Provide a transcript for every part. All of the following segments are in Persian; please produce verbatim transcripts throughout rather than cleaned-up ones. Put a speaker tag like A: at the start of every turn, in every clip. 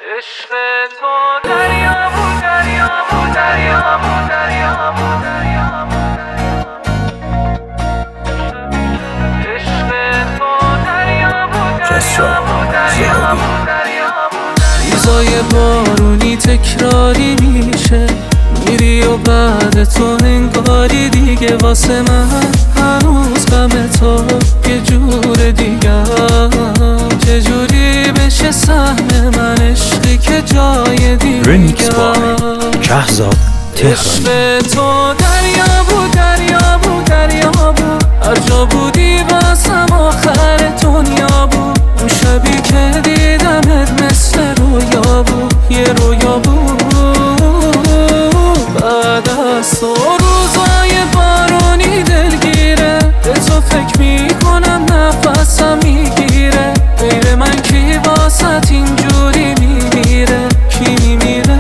A: عشق تو دریا بود دریا بود دریا بود دریا بود دریا بود عشق تو دریا بود دریا بود دریا بود دریا بود روزای بارونی تکراری میشه میری و بعد تو انگاری دیگه واسه من هنوز غم تو یه جور دیگه چجوری بشه سهم من عشقی که جای دیگه
B: رمیکس بای کهزاد تهرانی
A: عشق تو دریا بود دریا بود دریا بود هر جا بودی واسم آخر دنیا بود اون شبی که دیدمت مثل رویا بود یه رویا بود بعد از تو روزای بارونی دلگیره به تو فکر میکنم نفسم میگیره غیر من کی واسط اینجوری میمیره کی میمیره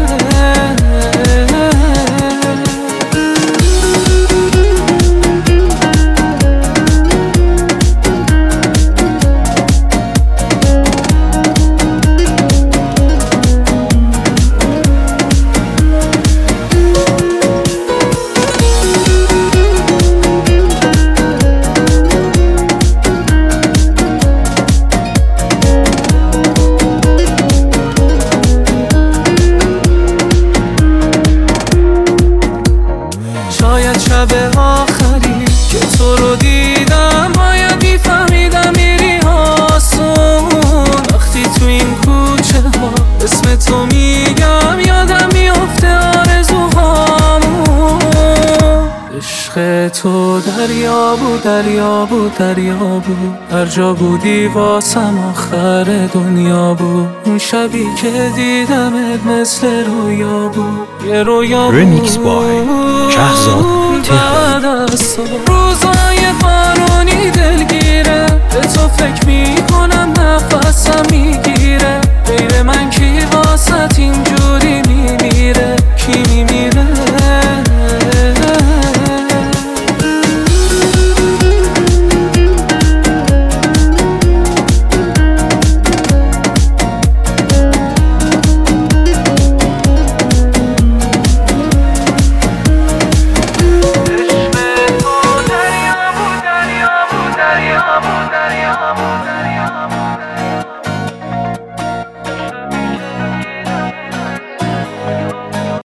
A: شاید شب آخری که تو رو دیدم باید میفهمیدم میری آسون وقتی تو این کوچه ها اسم تو میگم یادم میفته آرزوهامون عشق تو دریا بود دریا بود دریا بود هر جا بودی واسم آخر دنیا بود اون شبی که دیدمت مثل رویا بود یه رویا بود
B: رمیکس بای کهزاد تهرانی
A: روزای بارونی دلگیره به تو فکر می